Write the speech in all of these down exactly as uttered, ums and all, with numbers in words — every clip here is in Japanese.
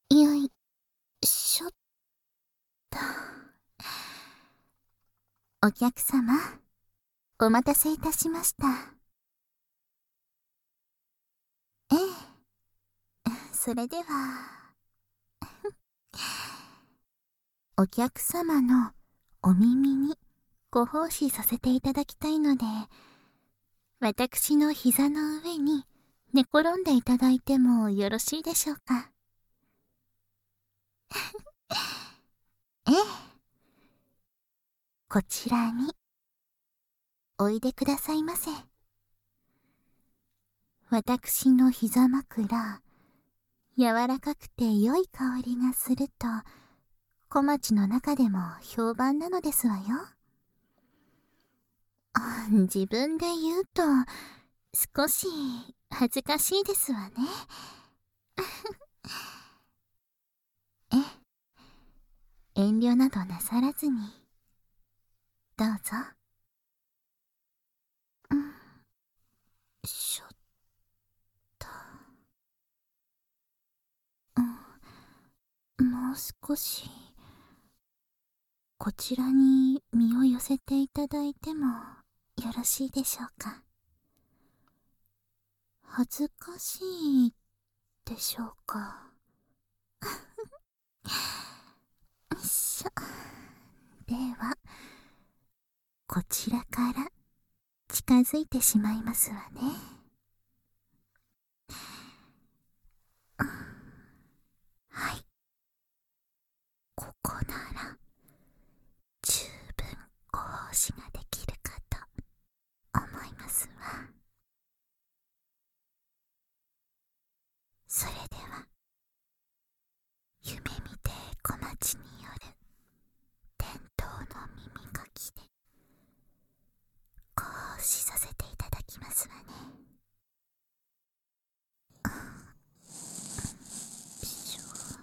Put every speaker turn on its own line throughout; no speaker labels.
よいしょっと。お客様、お待たせいたしました。ええ、それでは、お客様のお耳にご奉仕させていただきたいので、私の膝の上に寝転んでいただいてもよろしいでしょうか。ええ、こちらにおいでくださいませ。私の膝枕、柔らかくて良い香りがすると、小町の中でも評判なのですわよ。あ、自分で言うと少し恥ずかしいですわね。え、遠慮などなさらずにどうぞ。うん、しょっと、うん、もう少しこちらに身を寄せていただいてもよろしいでしょうか。恥ずかしいでしょうか。よいしょ。ではこちらから近づいてしまいますわね。はい、ここなら十分ご奉仕ができるかと思いますわ。それでは夢見て小町による伝統の耳かきでご奉仕させていただきますわね。よいしょ。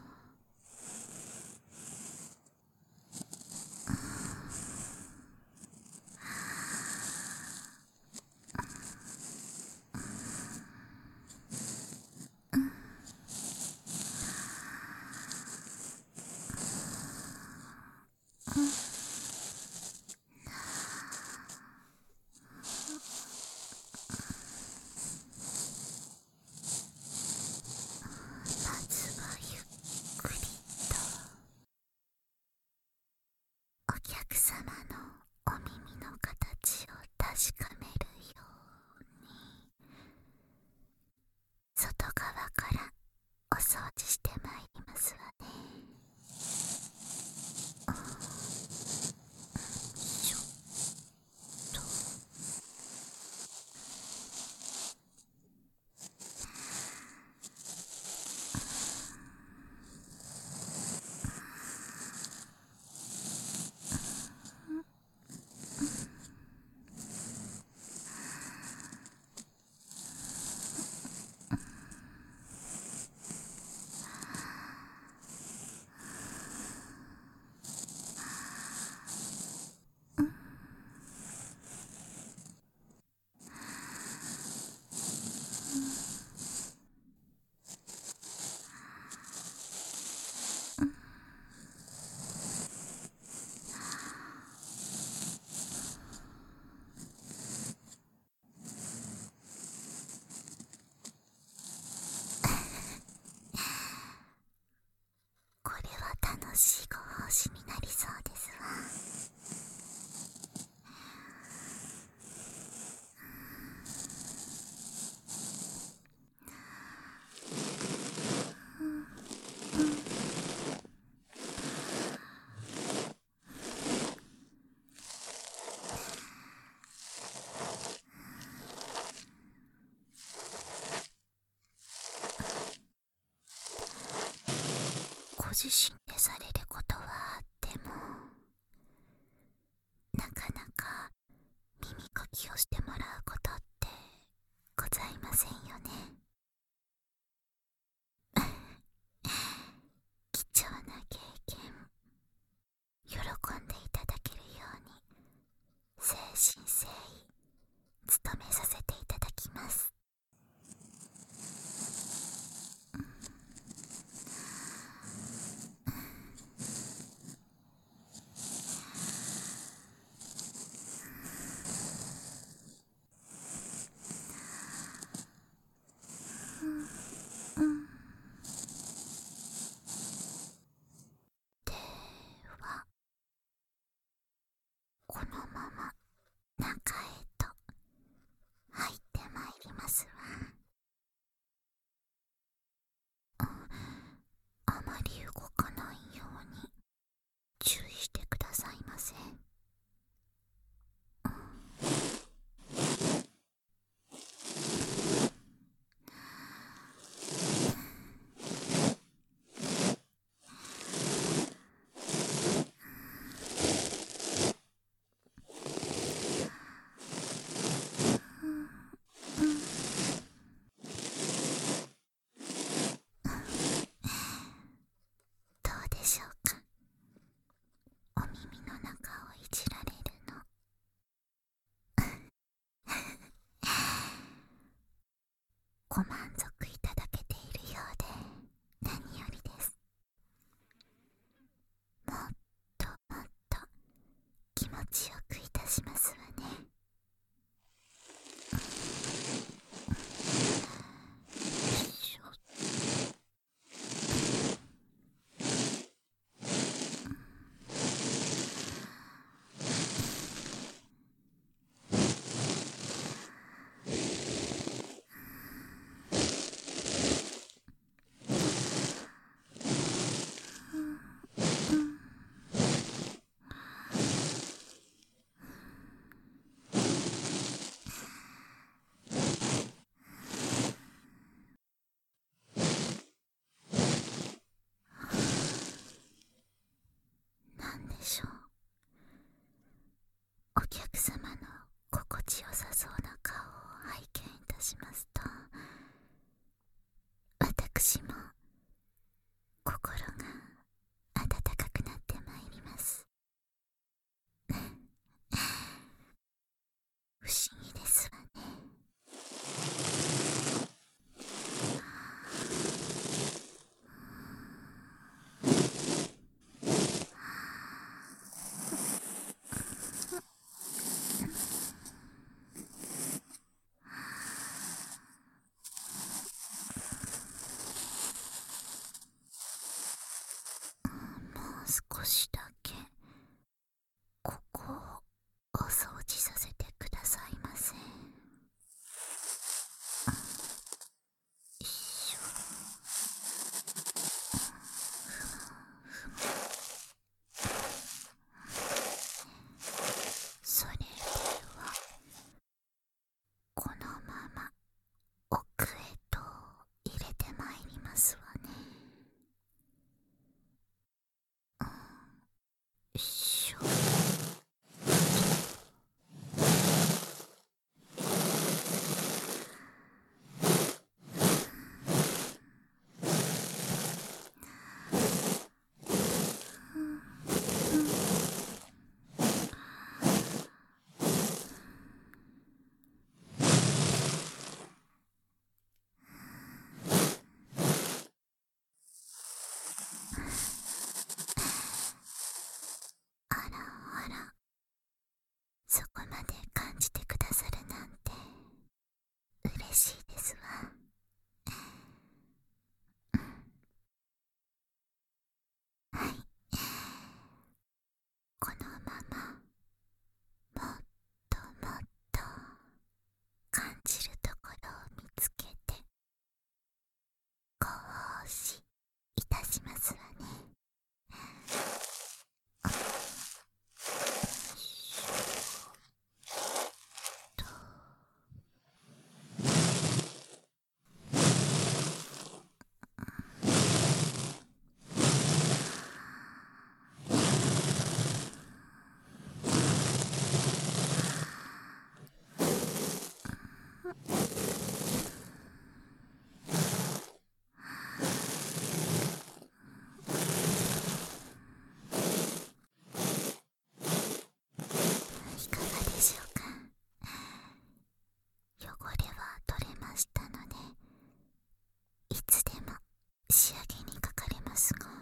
まずはゆっくりとお客様のお耳の形を確かめるように外側からお掃除してまいりますわね。しょっと。これは楽しいご奉仕になりそうですわ。ご自身でされることはあっても、なかなか耳かきをしてもらうことってございませんよね。貴重な経験、喜んでいただけるように誠心誠意務めさせていただきます。 持ちよくいたしますわね。よいしょ。なんでしょう、お客様の心地よさそうな顔を拝見いたしますと、私も心が温かくなってまいります。不思議ですわね。もう少しだけここをお掃除させてくださいませ。よいしょ。それではこのまま奥へと入れてまいりますわね。うん、よいしょ。あらあら、そこまで感じてくださるなんて嬉しいですわ。はい、このままもっともっと感じるところを見つけてご奉仕いたしますわね。よいしょと。いかがでしょうか。汚れは取れましたので、いつでも仕上げにかかれますが、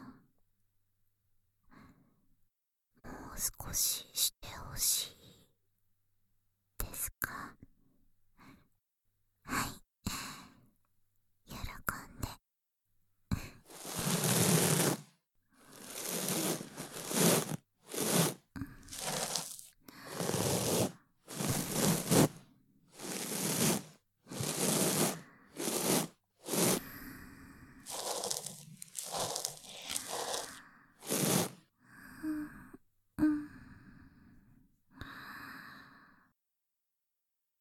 もう少ししてほしいですか。はい、喜んで。うん、うん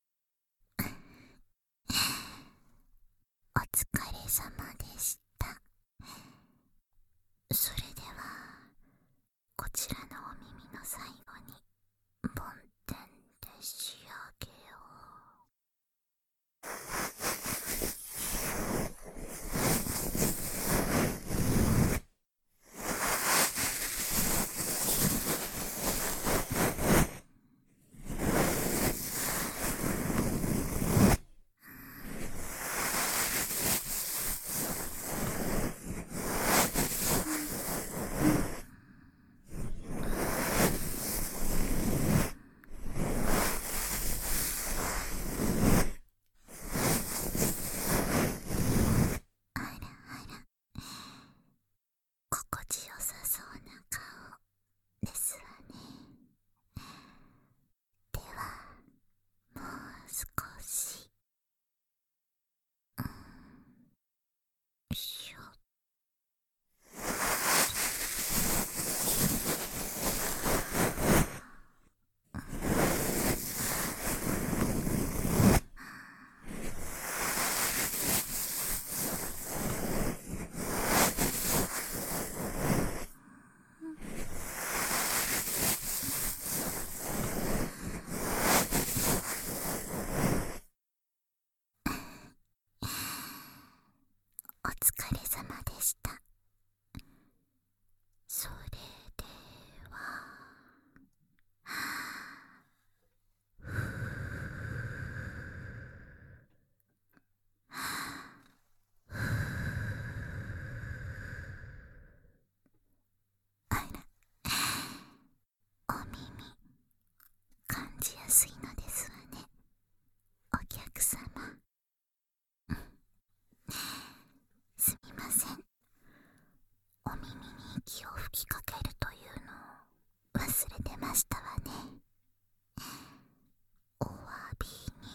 吹きかけるというのを忘れてましたわね。お詫びに。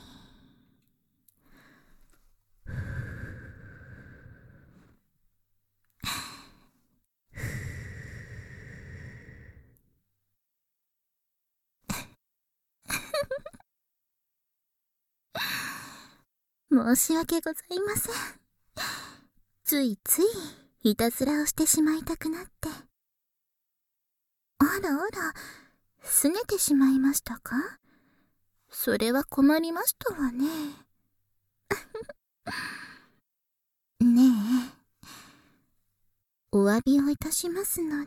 申し訳ございません。ついついいたずらをしてしまいたくなって。あらあら、すねてしまいましたか？それは困りましたわね。ねえ、お詫びをいたしますので、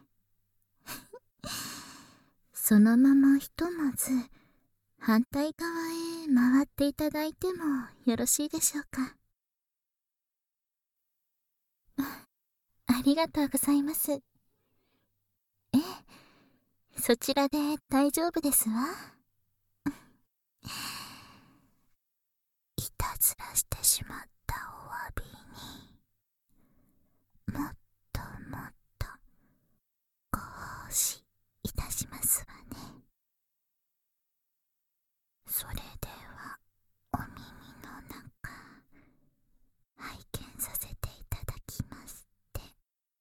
そのままひとまず反対側へ回っていただいてもよろしいでしょうか。ありがとうございます。ええ、そちらで大丈夫ですわ。いたずらしてしまったお詫びに、もっともっとご奉仕いたしますわね。それではお耳の中拝見させていただきますって。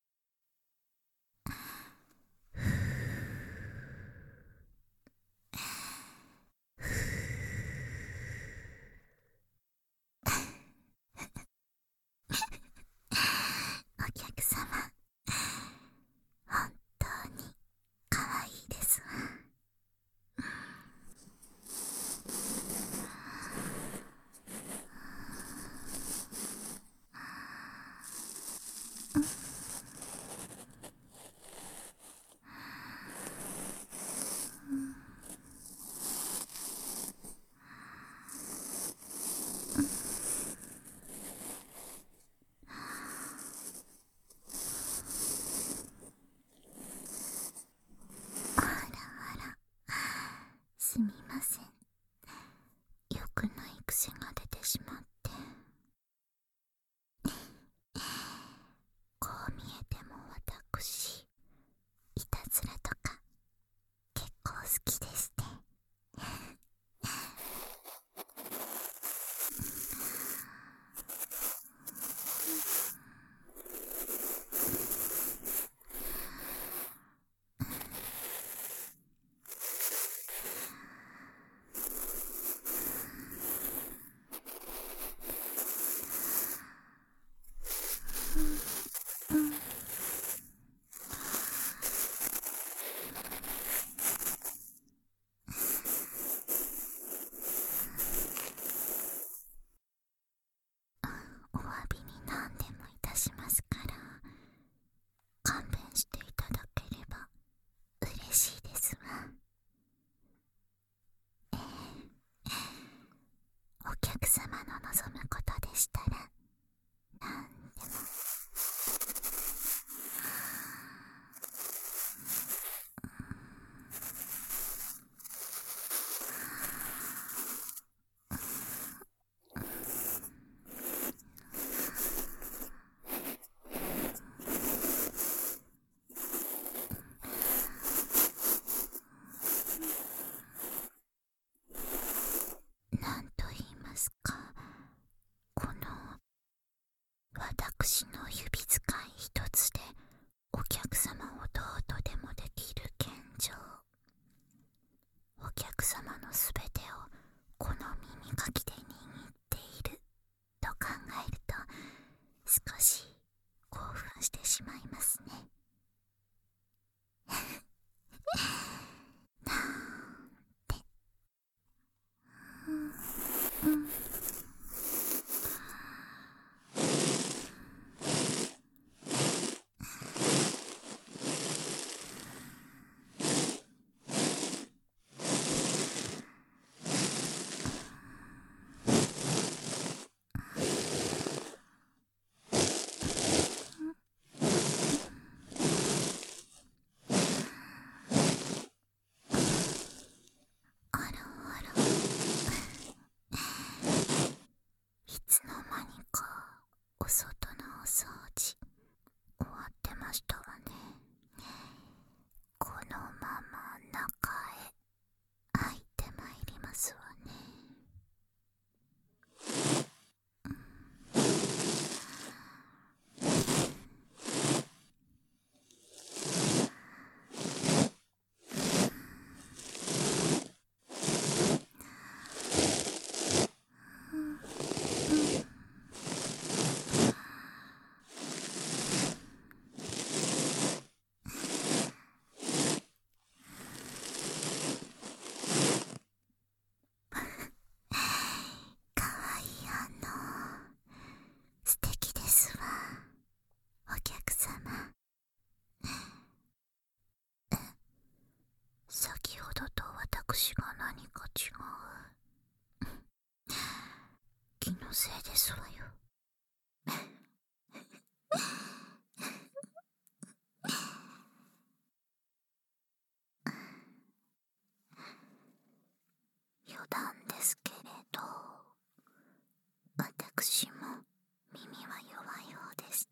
お客様、本当にかわいいですわ。あらあら、すみません。よくない癖が出てしまって。こう見えても私、いたずらとか結構好きでして。お詫びに何でもいたしますから、勘弁していただければ嬉しいですわ。ええ、お客様の望むことでしたら何でも。なんと言いますか、この私の指使い一つでお客様をどうとでもできる現状、お客様のすべてをこの耳かきで握っていると考えると、少し興奮してしまいますね。なんて。うんうん。 私が何か違う。気のせいですわよ。余談ですけれど、私も耳は弱いようでして、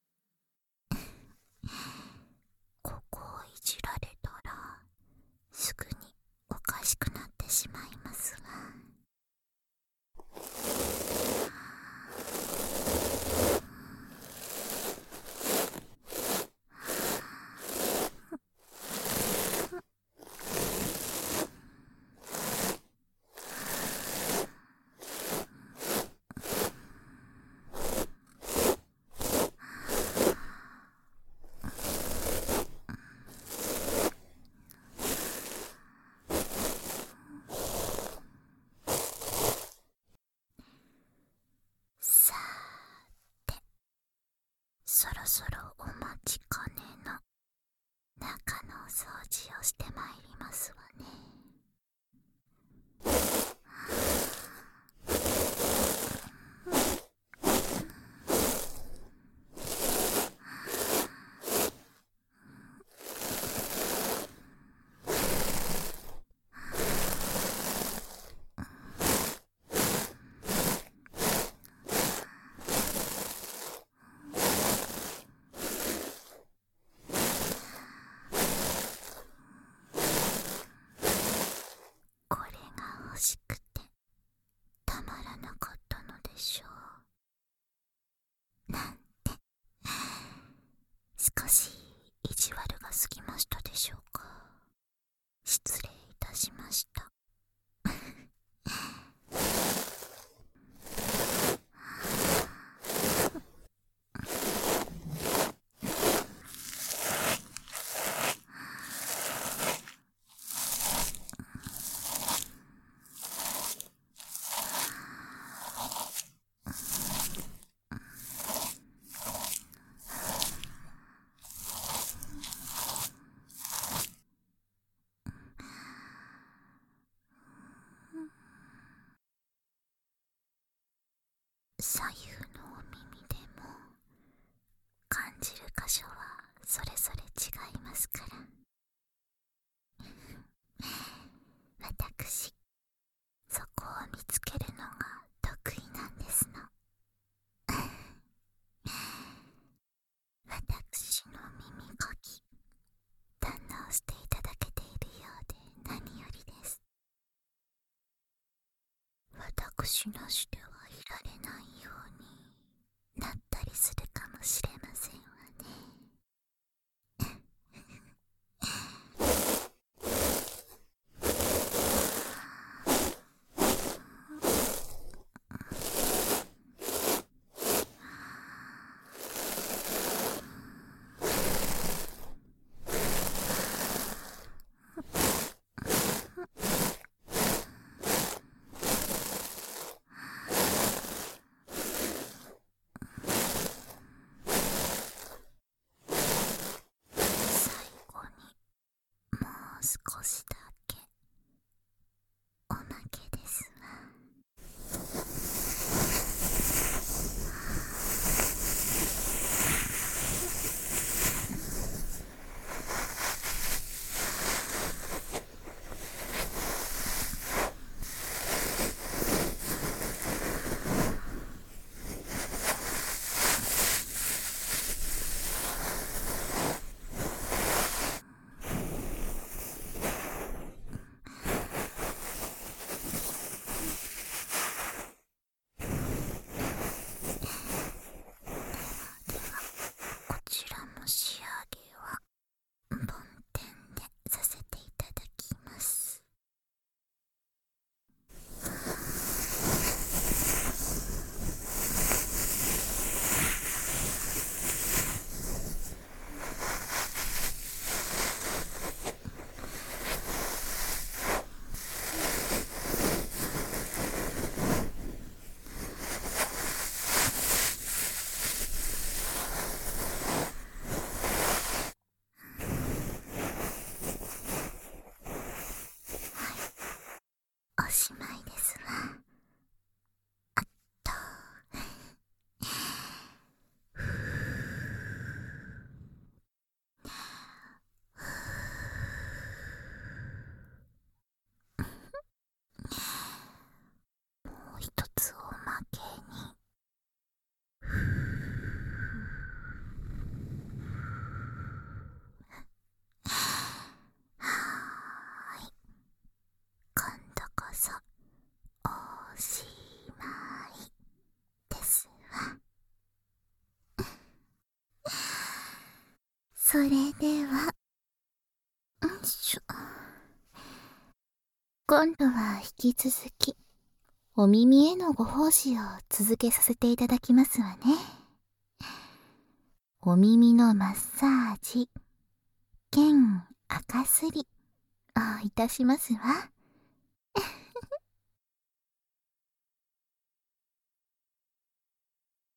ここをいじられたらすぐにおかしくなってしまいますわ。さーて、そろそろお待ちかねの中のお掃除をしてまいりますわね。これが欲しくてたまらなかったのでしょう。なんて少し意地悪が過ぎましたでしょうか。失礼いたしました。左右のお耳でも感じる箇所はそれぞれ違いますから。私、そこを見つけるのが得意なんですの。私の耳かき、堪能していただけているようで何よりです。私なしではいられないようになったりするかもしれませんわね。最後にもう少しだけおまけですわ。 それでは、よいしょ。今度は引き続き、お耳へのご奉仕を続けさせていただきますわね。お耳のマッサージ、兼赤すりをいたしますわ。